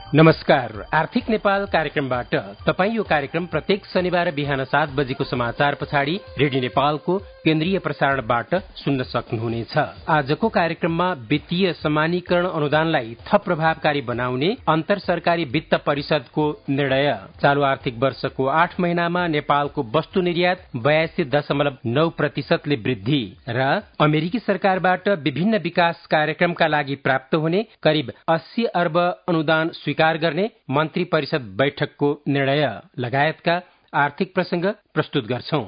नमस्कार, आर्थिक नेपाल कार्यक्रमबाट तपाईं यो कार्यक्रम प्रत्येक शनिबार बिहान 7 बजेको समाचार पछाडि रेडियो नेपालको केन्द्रीय प्रसारणबाट सुन्न सक्नुहुनेछ। आजको कार्यक्रममा वित्तीय समानीकरण अनुदानलाई थप प्रभावकारी बनाउने अन्तर सरकारी वित्त परिषदको निर्णय, चालू आर्थिक वर्षको 8 महिनामा नेपालको वस्तु निर्यात 82.9% वृद्धि र अमेरिकी सरकारबाट विभिन्न विकास कार्यक्रमका लागि प्राप्त हुने करिब 80 अर्ब अनुदान स्वीकार गर्ने मन्त्री परिषद बैठकको निर्णय लगायतका आर्थिक प्रसंग प्रस्तुत गर्छौं।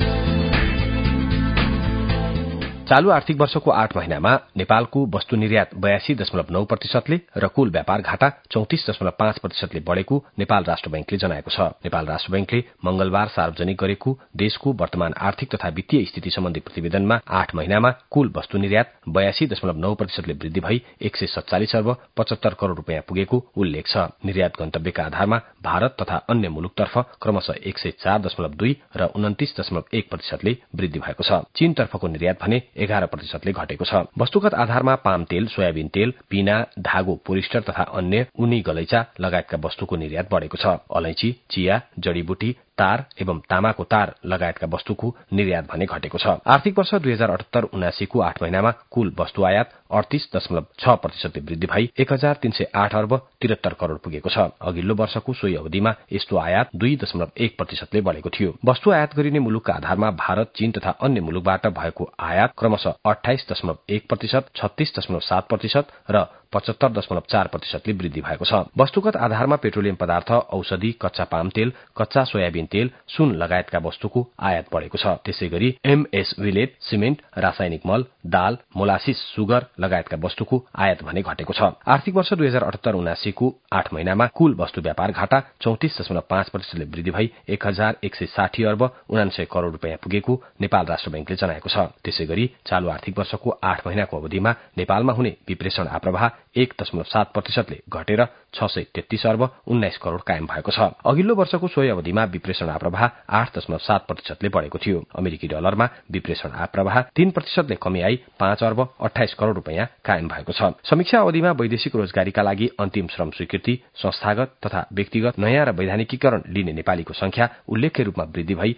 चालू आर्थिक वर्षको 8 महिनामा नेपालको वस्तु निर्यात 82.9%ले र कुल व्यापार घाटा 34.5%ले बढ़ेको नेपाल राष्ट्र बैंकले जनाएको छ। नेपाल राष्ट्र बैंकले मंगलबार सार्वजनिक गरेको देशको वर्तमान आर्थिक तथा वित्तीय स्थिति सम्बन्धी प्रतिवेदनमा 8 महिनामा कुल वस्तु निर्यात 82.9%ले वृद्धि भई 147 अर्ब 75 करोड़ रूपियाँ पुगेको उल्लेख छ। निर्यात गन्तव्यका आधारमा भारत तथा अन्य मुलुकतर्फ क्रमशः 104.2 र 29.1%ले वृद्धि भएको छ। चीनतर्फको निर्यात भने 11%ले घटेको छ। वस्तुगत आधारमा पाम तेल, सोयाबिन तेल, पिना, धागो, पोलिस्टर तथा अन्य ऊनी गलैचा लगायतका वस्तुको निर्यात बढ़ेको छ। अलैंची, चिया, जड़ीबुटी, तार एवं तामाको तार लगायतका वस्तुको निर्यात भने घटेको छ। आर्थिक वर्ष 2078-79 को 8 महिनामा कुल वस्तु आयात 38.6% वृद्धि भई 1308 अर्ब 73 करोड़ पुगेको छ। अघिल्लो वर्षको सोही अवधिमा यस्तो आयात 2.1%ले बढ़ेको थियो। वस्तु आयात गरिने मुलुकका आधारमा भारत, चीन तथा अन्य मुलुकबाट भएको आयात क्रमशः 28.1%, 36.7% र 75.4%ले वृद्धि भएको छ। वस्तुगत आधारमा पेट्रोलियम पदार्थ, औषधि, कच्चा पाम तेल, कच्चा सोयाबिन तेल, सुन लगायतका वस्तुको आयात बढ़ेको छ। त्यसैगरी एमएस विलेट, सिमेन्ट, रासायनिक मल, दाल, मोलासिस, सुगर लगायतका वस्तुको आयात भने घटेको छ। आर्थिक वर्ष 2078-79 को 8 महिनामा कुल वस्तु व्यापार घाटा 34.5%ले वृद्धि भई 1160 अर्ब 99 करोड़ रूपियाँ पुगेको नेपाल राष्ट्र बैंकले जनाएको छ। त्यसैगरी चालू आर्थिक वर्षको 8 महिनाको अवधिमा नेपालमा हुने विप्रेषण आप्रवाह 1.7%ले घटेर 633 अर्ब 19 करोड़ कायम भएको छ। अघिल्लो वर्षको सोही अवधिमा विप्रेषण आप्रवाह 8.7%ले बढ़ेको थियो। अमेरिकी डलरमा विप्रेषण आप्रवाह 3%ले कमी आई 5 अर्ब 28 करोड़ रूपियाँ कायम भएको छ। समीक्षा अवधिमा वैदेशिक रोजगारीका लागि अन्तिम श्रम स्वीकृति, संस्थागत तथा व्यक्तिगत नयाँ र वैधानिकीकरण लिने नेपालीको संख्या उल्लेख्य रूपमा वृद्धि भई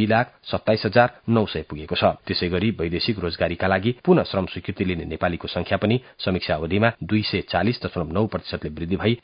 2,27,900 पुगेको छ। त्यसैगरी वैदेशिक रोजगारीका लागि पुनः श्रम स्वीकृति लिने नेपालीको संख्या पनि समीक्षा अवधिमा 240.9%ले वृद्धि भई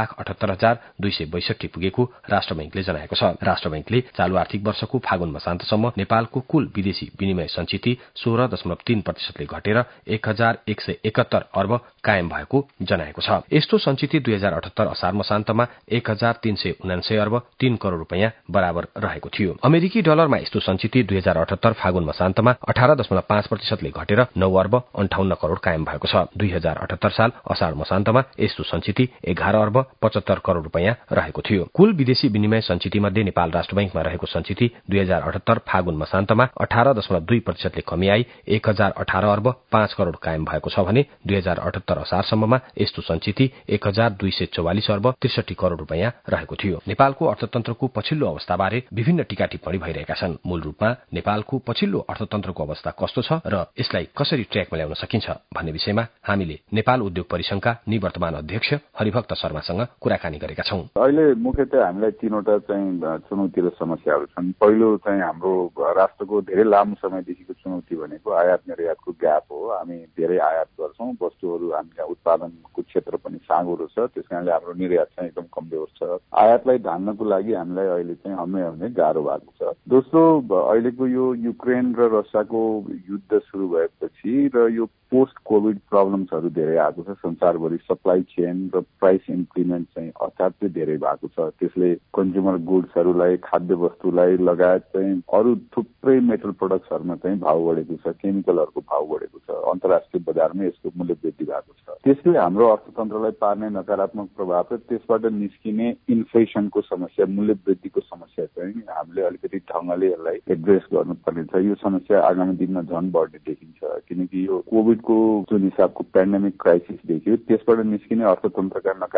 1,78,262 पुगेको राष्ट्र बैंकले जनाएको छ। राष्ट्र बैंकले चालू आर्थिक वर्षको फागुन मसान्तसम्म नेपालको कुल विदेशी विनिमय सञ्चिति 16.3%ले घटेर 1,171 अर्ब कायम भएको जनाएको छ। यस्तो सञ्चिति 2078 असार मसान्तमा 1,379 अर्ब 3 करोड़ रूपियाँ बराबर रहेको थियो। अमेरिकी डलरमा यस्तो सञ्चिति 2078 फागुन मसान्तमा 18.5%ले घटेर 9 अर्ब 58 करोड़ कायम भएको छ। 2078 साल असार मसान्तमा यस्तो सञ्चिति 11 अर्ब 75 करोड़ रूपियाँ रहेको थियो। कुल विदेशी विनिमय सञ्चिति मध्ये नेपाल राष्ट्र बैंकमा रहेको सञ्चिति 2078 फागुन मसान्तमा 18.2%ले कमी आई 1,018 अर्ब 5 करोड़ कायम भएको छ भने 2078 असारसम्ममा यस्तो सञ्चिति 1,244 अर्ब 63 करोड़ रूपियाँ रहेको थियो। नेपालको अर्थतन्त्रको पछिल्लो अवस्थाबारे विभिन्न टीका टिप्पणी भइरहेका छन्। मूल रूपमा नेपालको पछिल्लो अर्थतन्त्रको अवस्था कस्तो छ र यसलाई कसरी ट्र्याकमा ल्याउन सकिन्छ भन्ने विषयमा हामीले नेपाल उद्योग परिसंघका निवर्तमान अध्यक्ष हरिभक्त शर्मासँग कुराकानी गरेका छौं। अहिले मुख्यतः हामीलाई तीनवटा चाहिँ चुनौती र समस्याहरू छन्। पहिलो चाहिँ हाम्रो राष्ट्रको धेरै लामो समयदेखिको चुनौती भनेको आयात निर्यातको ग्याप हो। हामी धेरै आयात गर्छौं, वस्तुहरू हामीलाई उत्पादनको क्षेत्र पनि साँगुरो छ, त्यसकारणले हाम्रो निर्यात चाहिँ एकदम कमजोर छ। आयातलाई धान्नको लागि हामीलाई अहिले चाहिँ हमें गाह्रो भएको छ। दोस्रो, अहिलेको यो युक्रेन र रसियाको युद्ध सुरु भएपछि र यो पोस्ट कोभिड प्रब्लम्सहरू धेरै आएको छ। संसारभरि सप्लाई चेन र प्राइस इन्क्रिमेन्ट चाहिँ असाध्यै धेरै भएको छ। त्यसले कन्ज्युमर गुड्सहरूलाई, खाद्य वस्तुलाई लगायत चाहिँ अरू थुप्रै मेटल प्रोडक्ट्सहरूमा चाहिँ भाव बढेको छ, केमिकलहरूको भाव बढेको छ। अन्तर्राष्ट्रिय बजारमा यसको मूल्य वृद्धि भएको छ। त्यसले हाम्रो अर्थतन्त्रलाई पार्ने नकारात्मक प्रभाव र त्यसबाट निस्किने इन्फ्लेसनको समस्या, मूल्य वृद्धिको समस्या चाहिँ हामीले अलिकति ढंगले यसलाई एड्रेस गर्नुपर्ने छ। यो समस्या आगामी दिनमा झन् बढ्ने देखिन्छ, किनकि यो कोभिडको जुन हिसाबको पेन्डेमिक क्राइसिस देखियो त्यसबाट निस्किने अर्थतन्त्रका नकारात्मक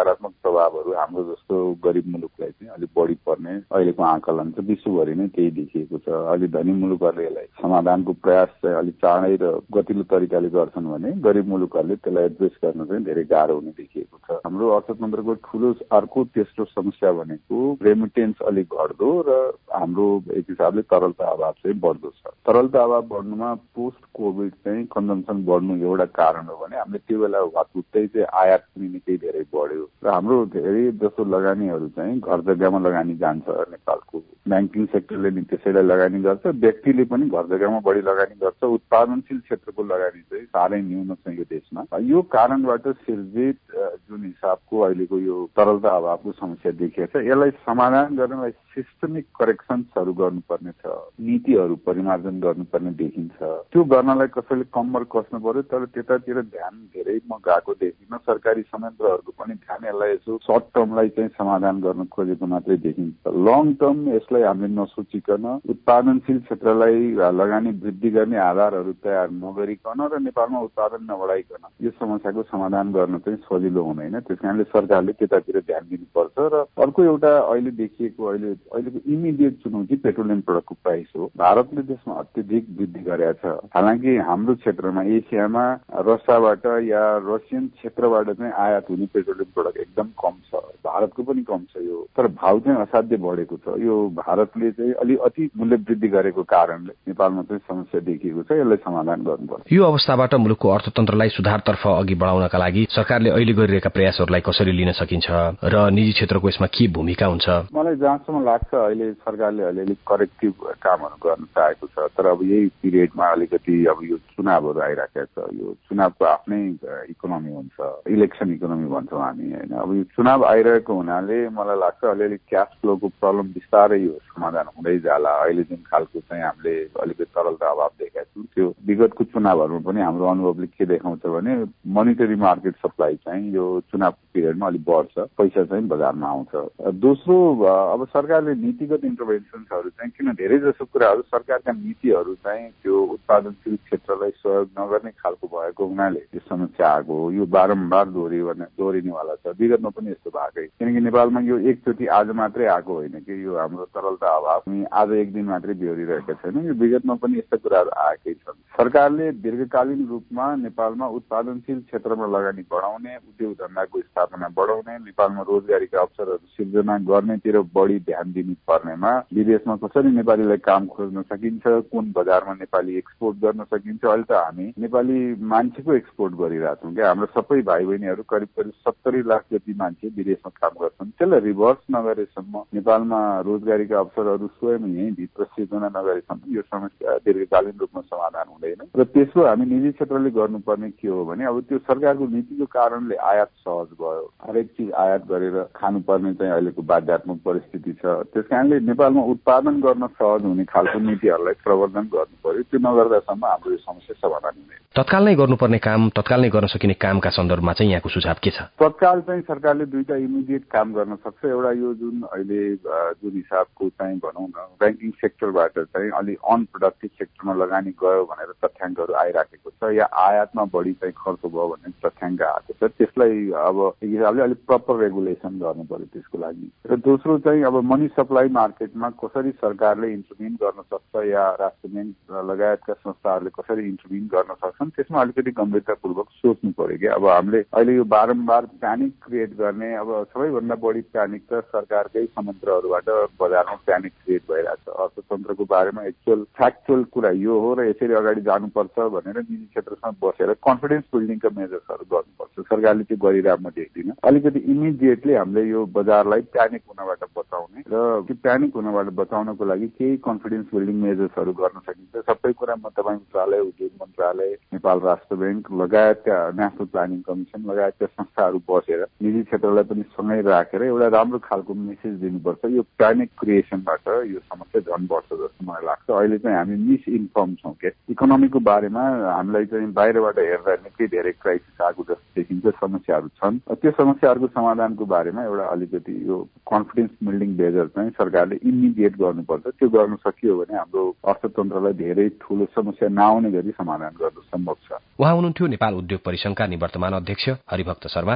नकारात्मक प्रभावहरू हाम्रो जस्तो गरिब मुलुकलाई चाहिँ अलिक बढी पर्ने अहिलेको आकलन चाहिँ विश्वभरि नै त्यही देखिएको छ। अलि धनी मुलुकहरूले यसलाई समाधानको प्रयास चाहिँ अलिक चाँडै र गतिलो तरिकाले गर्छन् भने गरिब मुलुकहरूले त्यसलाई एड्रेस गर्न चाहिँ धेरै गाह्रो हुने देखिएको छ। हाम्रो अर्थतन्त्रको ठूलो अर्को तेस्रो समस्या भनेको रेमिटेन्स अलिक घट्दो र हाम्रो एक हिसाबले तरलता अभाव चाहिँ बढ्दो छ। तरलता अभाव बढ्नुमा पोस्ट कोभिड चाहिँ कन्जम्सन बढ्नु एउटा कारण हो भने हामीले त्यो बेला वास्तुतै चाहिँ आयात पनि निकै धेरै बढ्यो र हाम्रो धेरै जसो लगानीहरू चाहिँ घर जग्गामा लगानी जान्छ। नेपालको ब्याङ्किङ सेक्टरले नि त्यसैलाई लगानी गर्छ, व्यक्तिले पनि घर जग्गामा बढी लगानी गर्छ। उत्पादनशील क्षेत्रको लगानी चाहिँ साह्रै न्यून छ यो देशमा। यो कारणबाट सिर्जित जुन हिसाबको अहिलेको यो तरलता अभावको समस्या देखिएको छ, यसलाई समाधान गर्नलाई सिस्टमिक करेक्सन्सहरू गर्नुपर्ने छ, नीतिहरू परिमार्जन गर्नुपर्ने देखिन्छ। त्यो गर्नलाई कसैले कम्मर कस्नु पर्यो, तर त्यतातिर ध्यान धेरै म गएको देखिन। सरकारी संयन्त्रहरूको पनि ध्यान यसलाई यसो सर्ट टर्मलाई चाहिँ समाधान गर्न खोजेको मात्रै देखिन्छ। लङ टर्म यसलाई हामीले नसोचिकन उत्पादनशील क्षेत्रलाई लगानी वृद्धि गर्ने आधारहरू तयार नगरिकन र नेपालमा उत्पादन नबढाइकन यो समस्याको समाधान गर्न चाहिँ सजिलो हुँदैन। त्यस कारणले सरकारले त्यतातिर ध्यान दिनुपर्छ। र अर्को एउटा अहिले देखिएको अहिलेको इमिडिएट चुनौती पेट्रोलियम प्रडक्टको प्राइस हो। भारतले त्यसमा अत्यधिक वृद्धि गरेको छ। हालाकि हाम्रो क्षेत्रमा एसियामा रसियाबाट या रसियन क्षेत्रबाट चाहिँ आयात हुने पेट्रोलियम प्रडक्ट एकदम कम छ, भारतको पनि कम छ यो, तर भाउ चाहिँ असाध्य बढेको छ। यो भारतले चाहिँ अलि अति मूल्य वृद्धि गरेको कारणले नेपालमा चाहिँ समस्या देखिएको छ। यसलाई समाधान गर्नुपर्छ। यो अवस्थाबाट मुलुकको अर्थतन्त्रलाई सुधारतर्फ अघि बढाउनका लागि सरकारले अहिले गरिरहेका प्रयासहरूलाई कसरी लिन सकिन्छ र निजी क्षेत्रको यसमा के भूमिका हुन्छ? मलाई जहाँसम्म लाग्छ अहिले सरकारले अलिअलि करेक्टिभ कामहरू गर्न चाहेको छ, तर अब यही पिरियडमा अलिकति अब यो चुनावहरू आइराखेको छ। यो चुनावको आफ्नै इकोनोमी हुन्छ, इलेक्सन इकोनोमी भन्छौँ हामी होइन। अब यो चुनाव आइरहेको हुनाले मलाई लाग्छ अलिअलि क्यास फ्लोको प्रब्लम बिस्तारै यो समाधान हुँदै जाला। अहिले जुन खालको चाहिँ हामीले अलिकति तरलता अभाव देखेका छौँ, त्यो विगतको चुनावहरूमा पनि हाम्रो अनुभवले के देखाउँछ भने मनिटरी मार्केट सप्लाई चाहिँ यो चुनावको पिरियडमा अलिक बढ्छ, पैसा चाहिँ बजारमा आउँछ। दोस्रो, अब सरकारले नीतिगत इन्टरभेन्सन्सहरू चाहिँ किन धेरै जसो कुराहरू सरकारका नीतिहरू चाहिँ त्यो उत्पादनशील क्षेत्रलाई सहयोग नगर्ने खालको भएको हुनाले यो समस्या आएको हो। यो बारम्बार दोहोरिनेवाला छ। विगतमा पनि यस्तो भएकै, किनकि नेपालमा यो एकचोटि आज मात्रै आएको होइन कि यो हाम्रो तरलता अभाव आज एक दिन मात्रै बेहोरिरहेका छैन। यो विगतमा पनि यस्ता कुराहरू आएकै छन्। सरकारले दीर्घकालीन रूपमा नेपालमा उत्पादनशील क्षेत्रमा लगानी बढाउने, उद्योग धन्दाको स्थापना बढाउने, नेपालमा रोजगारीका अवसरहरू सिर्जना गर्नेतिर बढी ध्यान दिनुपर्नेमा विदेशमा कसरी नेपालीलाई काम खोज्न सकिन्छ, कुन बजारमा नेपाली एक्सपोर्ट गर्न सकिन्छ। अहिले त हामी नेपाली मान्छेको एक्सपोर्ट गरिरहेछौँ क्या। हाम्रो सबै भाइ बहिनीहरू करिब 70 लाख जति मान्छे विदेशमा काम गर्छन्। त्यसलाई रिभर्स नगरेसम्म, नेपालमा रोजगारीका अवसरहरू स्वयं यहीँ भित्र सिर्जना नगरेसम्म यो समस्या दीर्घकालीन रूपमा समाधान हुँदैन। र तेस्रो, हामी निजी क्षेत्रले गर्नुपर्ने के हो भने अब त्यो सरकारको नीतिको कारणले आयात सहज भयो, हरेक चिज आयात गरेर खानुपर्ने चाहिँ अहिलेको बाध्यात्मक परिस्थिति छ। त्यस कारणले नेपालमा उत्पादन गर्न सहज हुने खालको नीतिहरूलाई प्रवर्धन गर्नु पर्यो। त्यो नगर्दासम्म हाम्रो यो समस्या समाधान हुँदैन। तत्काल नै गर्नुपर्ने काम, तत्काल नै गर्न सकिने कामका सन्दर्भमा चाहिँ यहाँको सुझाव के छ? तत्काल चाहिँ सरकारले दुईटा इमिडिएट काम गर्न सक्छ। एउटा यो जुन अहिले जुन हिसाबको चाहिँ भनौँ न ब्याङ्किङ सेक्टरबाट चाहिँ अलि अनप्रोडक्टिभ सेक्टरमा लगानी गयो भनेर तथ्याङ्कहरू आइराखेको छ, या आयातमा बढी चाहिँ खर्च भयो भन्ने तथ्याङ्क आएको छ। त्यसलाई अब एक हिसाबले अलिक प्रपर रेगुलेसन गर्नु पर्यो त्यसको लागि। र दोस्रो चाहिँ अब मनी सप्लाई मार्केटमा कसरी सरकारले इन्टरभ्युन गर्न सक्छ या राष्ट्र ब्याङ्क लगायतका संस्थाहरूले कसरी इन्टरभ्युन गर्न सक्छन्, त्यसमा अलिकति गम्भीरतापूर्वक सोच्नु पर्यो कि अब हामीले अहिले यो बारम्बार प्यानिक क्रिएट गर्ने, अब सबैभन्दा बढी प्यानिक त सरकारकै संयन्त्रहरूबाट बजारमा प्यानिक क्रिएट भइरहेको छ। अर्थतन्त्रको बारेमा एक्चुअल फ्याक्चुअल कुरा यो हो र यसरी अगाडि जानुपर्छ भनेर निजी क्षेत्रसँग बसेर कन्फिडेन्स बिल्डिङका मेजर्सहरू गर्नुपर्छ। सरकारले त्यो गरिरहेको म देख्दिनँ। अलिकति इमिडिएटली हामीले यो बजारलाई प्यानिक हुनबाट बचाउने र त्यो प्यानिक हुनबाट बचाउनको लागि केही कन्फिडेन्स बिल्डिङ मेजर्सहरू गर्न सकिन्छ। सबै कुरा म तपाईँ मन्त्रालय, उद्योग मन्त्रालय, नेपाल राष्ट्र ब्याङ्क लगायतका नेसनल प्लानिङ कमिसन लगायतका संस्थाहरू बसेर निजी क्षेत्रलाई पनि सँगै राखेर एउटा राम्रो खालको मेसेज दिनुपर्छ। यो प्यानिक क्रिएसनबाट यो समस्या झन् बढ्छ जस्तो मलाई लाग्छ। अहिले चाहिँ हामी मिसइन्फर्म छौँ के इकोनोमीको बारेमा। हामीलाई चाहिँ बाहिरबाट हेर्दा निकै धेरै क्राइसिस आएको जस्तो देखिन्छ, समस्याहरू छन्। त्यो समस्याहरूको समाधानको बारेमा एउटा अलिकति यो कन्फिडेन्स बिल्डिङ मेजर चाहिँ सरकारले इमिडिएट गर्नुपर्छ। त्यो गर्न सकियो भने हाम्रो अर्थतन्त्रलाई धेरै ठूलो समस्या नआउने गरी समाधान गर्न सम्भव छ। उहाँ हुनुहुन्थ्यो नेपाल उद्योग परिसंघका निवर्तमान अध्यक्ष हरिभक्त शर्मा। नेपाल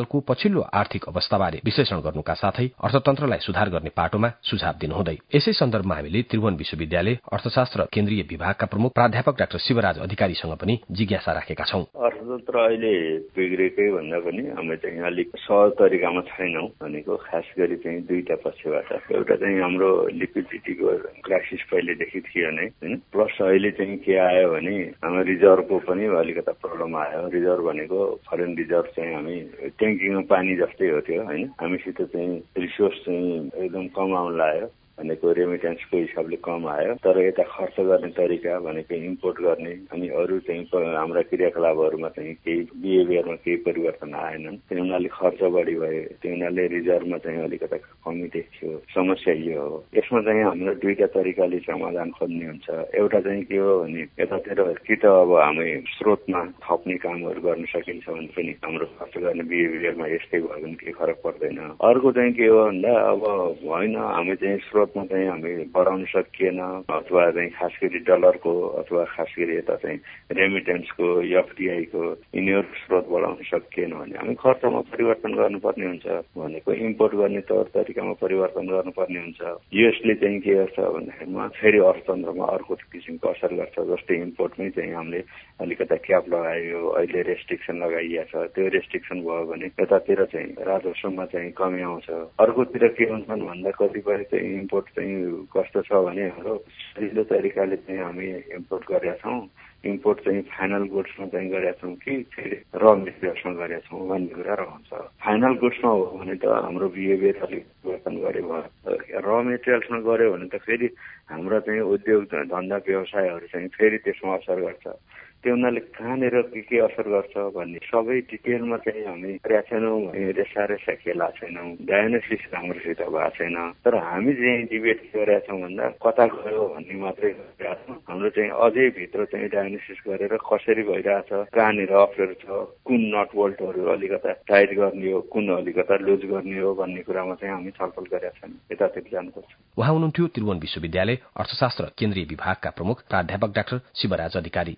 नेपालको पछिल्लो आर्थिक अवस्थाबारे विश्लेषण गर्नुका साथै अर्थतन्त्रलाई सुधार गर्ने पाटोमा सुझाव दिनुहुँदै यसै सन्दर्भमा हामीले त्रिभुवन विश्वविद्यालय अर्थशास्त्र केन्द्रीय विभागका प्रमुख प्राध्यापक डाक्टर शिवराज अधिकारीसँग पनि जिज्ञासा राखेका छौं। अर्थतन्त्र अहिले बिग्रेकै भन्दा पनि हामी चाहिँ अलिक सहज तरिकामा छैनौं भनेको खास गरी चाहिँ दुईटा पक्षबाट। एउटा चाहिँ हाम्रो लिक्विडिटीको क्राइसिस पहिलेदेखि थियो नै हैन, प्लस अहिले चाहिँ के आयो भने हाम्रो रिजर्भको पनि अलिकता प्रब्लम आयो। रिजर्भ भनेको फरेन रिजर्भ चाहिँ हामी ट्याङ्कीमा पानी जस्तै हो त्यो हैन, हामीसित चाहिँ रिसोर्स चाहिँ एकदम कम आउन लाग्यो भनेको रेमिटेन्सको हिसाबले कम आयो। तर यता खर्च गर्ने तरिका भनेको इम्पोर्ट गर्ने अनि अरू चाहिँ हाम्रा क्रियाकलापहरूमा चाहिँ केही बिहेभियरमा केही परिवर्तन आएनन्। त्यो हुनाले खर्च बढी भयो, त्यो हुनाले रिजर्भमा चाहिँ अलिकता कमी देखियो। समस्या यो हो। यसमा चाहिँ हाम्रो दुईटा तरिकाले समाधान खोज्ने हुन्छ। एउटा चाहिँ के हो भने यतातिर कि त अब हामी स्रोतमा थप्ने कामहरू गर्न सकिन्छ भने पनि हाम्रो खर्च गर्ने बिहेभियरमा यस्तै भयो भने केही फरक पर्दैन। अर्को चाहिँ के हो भन्दा अब होइन हामी चाहिँ स्रोतमा चाहिँ हामी बढाउन सकिएन अथवा चाहिँ खास गरी डलरको अथवा खास गरी यता चाहिँ रेमिटेन्सको एफडीआईको यिनीहरू स्रोत बढाउन सकिएन भने हामी खर्चमा परिवर्तन गर्नुपर्ने हुन्छ भनेको इम्पोर्ट गर्ने तौर तरिकामा परिवर्तन गर्नुपर्ने हुन्छ। यसले चाहिँ के गर्छ भन्दाखेरिमा फेरि अर्थतन्त्रमा अर्को किसिमको असर गर्छ। जस्तै इम्पोर्टमै चाहिँ हामीले अलिकता क्याप लगायो, अहिले रेस्ट्रिक्सन लगाइएको छ। त्यो रेस्ट्रिक्सन भयो भने यतातिर चाहिँ राजस्वमा चाहिँ कमी आउँछ। अर्कोतिर के हुन्छन् भन्दा कतिपय चाहिँ इम्पोर्ट चाहिँ कस्तो छ भने हाम्रो सजिलो तरिकाले चाहिँ हामी इम्पोर्ट गरेका छौँ। इम्पोर्ट चाहिँ फाइनल गुड्समा चाहिँ गरेका छौँ कि फेरि र मेटेरियल्समा गरेका छौँ भन्ने कुरा रहन्छ। फाइनल गुड्समा हो भने त हाम्रो बिहेभियर अलिक परिवर्तन गरे भयो। र मेटेरियल्समा गऱ्यो भने त फेरि हाम्रो चाहिँ उद्योग धन्दा व्यवसायहरू चाहिँ फेरि त्यसमा असर गर्छ। त्यो हुनाले कहाँनिर के असर गर्छ भन्ने सबै डिटेलमा चाहिँ हामी गरेका छैनौँ, रेसा खेला छैनौँ, डायग्नोसिस राम्रोसित भएको छैन। तर हामी चाहिँ डिबेट गरेका छौँ भन्दा कता गयो भन्ने मात्रै गरेका छौँ। हाम्रो चाहिँ अझै भित्र चाहिँ डायग्नोसिस गरेर कसरी भइरहेछ, कहाँनिर अप्ठ्यारो छ, कुन नट बोल्टहरू अलिकता टाइट गर्ने हो, कुन अलिकता लुज गर्ने हो भन्ने कुरामा चाहिँ हामी छलफल गरेका छैनौँ। यतातिर जानुपर्छ। उहाँ हुनुहुन्थ्यो त्रिभुवन विश्वविद्यालय अर्थशास्त्र केन्द्रीय विभागका प्रमुख प्राध्यापक डाक्टर शिवराज अधिकारी।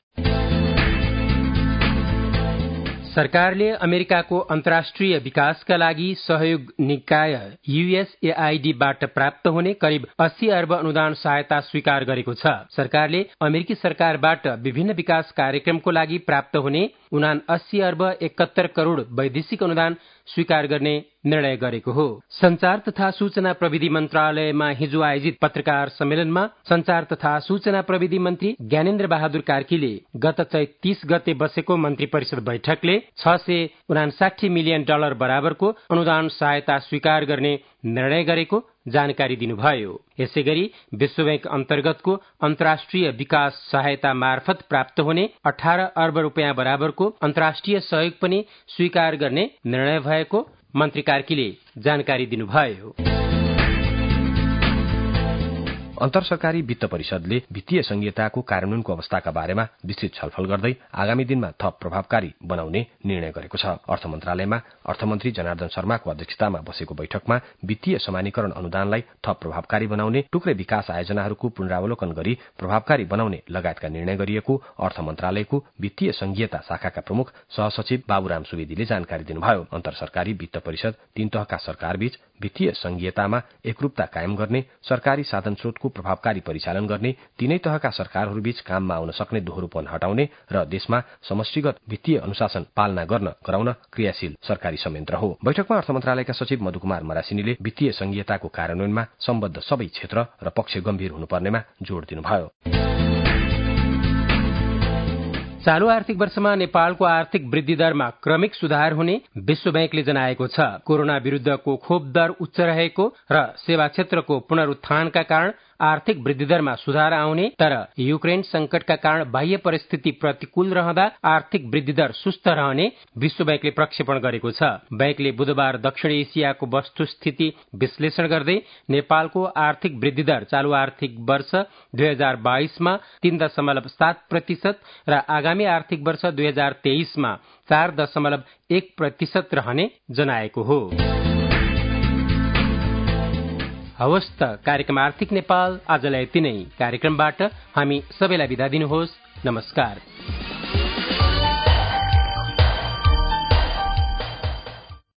सरकारले अमेरिकाको अन्तर्राष्ट्रिय विकासका लागि सहयोग निकाय USAIDबाट प्राप्त हुने करिब 80 अर्ब अनुदान सहायता स्वीकार गरेको छ। सरकारले अमेरिकी सरकारबाट विभिन्न विकास कार्यक्रमको लागि प्राप्त हुने 79 अर्ब 71 करोड़ वैदेशिक अनुदान स्वीकार गर्ने निर्णय गरेको हो। संचार तथा सूचना प्रविधि मन्त्रालयमा हिजो आयोजित पत्रकार सम्मेलनमा संचार तथा सूचना प्रविधि मन्त्री ज्ञानेन्द्र बहादुर कार्कीले गत चैत 30 गते बसेको मन्त्री परिषद बैठकले $659 मिलियन बराबरको अनुदान सहायता स्वीकार गर्ने निर्णय गरेको जानकारी दिनुभयो। यसैगरी विश्व बैंक अन्तर्गतको अन्तर्राष्ट्रिय विकास सहायता मार्फत प्राप्त हुने 18 अर्ब रुपियाँ बराबरको अन्तर्राष्ट्रिय सहयोग पनि स्वीकार गर्ने निर्णय भएको मन्त्री कार्कीले जानकारी दिनुभयो। अन्तरसरकारी वित्त परिषदले वित्तीय संहिताको कार्यान्वयनको अवस्थाका बारेमा विस्तृत छलफल गर्दै आगामी दिनमा थप प्रभावकारी बनाउने निर्णय गरेको छ। अर्थ मन्त्रालयमा अर्थमन्त्री जनार्दन शर्माको अध्यक्षतामा बसेको बैठकमा वित्तीय समानीकरण अनुदानलाई थप प्रभावकारी बनाउने, टुक्रे विकास आयोजनाहरूको पुनरावलोकन गरी प्रभावकारी बनाउने लगायतका निर्णय गरिएको अर्थ मन्त्रालयको वित्तीय संघीयता शाखाका प्रमुख सहसचिव बाबुराम सुवेदीले जानकारी दिनुभयो। अन्तरसरकारी वित्त परिषद 3 तहका सरकारबीच वित्तीय संघीयतामा एकरूपता कायम गर्ने, सरकारी साधन स्रोतको प्रभावकारी परिचालन गर्ने, तीनै तहका सरकारहरूबीच काममा आउन सक्ने दोहोरोपन हटाउने र देशमा समष्टिगत वित्तीय अनुशासन पालना गर्न गराउन क्रियाशील सरकारी संयन्त्र हो। बैठकमा अर्थ मन्त्रालयका सचिव मधुकुमार मरासिनीले वित्तीय संघीयताको कार्यान्वयनमा सम्बद्ध सबै क्षेत्र र पक्ष गम्भीर हुनुपर्नेमा जोड़ दिनुभयो। चालू आर्थिक वर्षमा नेपालको आर्थिक वृद्धि दरमा क्रमिक सुधार हुने विश्व बैंकले जनाएको छ। कोरोना विरूद्धको खोप दर उच्च रहेको र सेवा क्षेत्रको पुनरुत्थानका कारण आर्थिक वृद्धि दरमा सुधार आउने, तर युक्रेन संकटका कारण बाह्य परिस्थिति प्रतिकूल रहँदा आर्थिक वृद्धि दर सुस्त रहने विश्व बैंकले प्रक्षेपण गरेको छ। बैंकले बुधबार दक्षिण एसियाको वस्तुस्थिति विश्लेषण गर्दै नेपालको आर्थिक वृद्धि दर चालू आर्थिक वर्ष 2022मा 3.7% र आगामी आर्थिक वर्ष 2023मा 4.1% रहने जनाएको हो। हवस् त कार्यक्रम आर्थिक नेपाल आजलाई यति नै। कार्यक्रमबाट हामी सबैलाई बिदा दिनुहोस्। नमस्कार।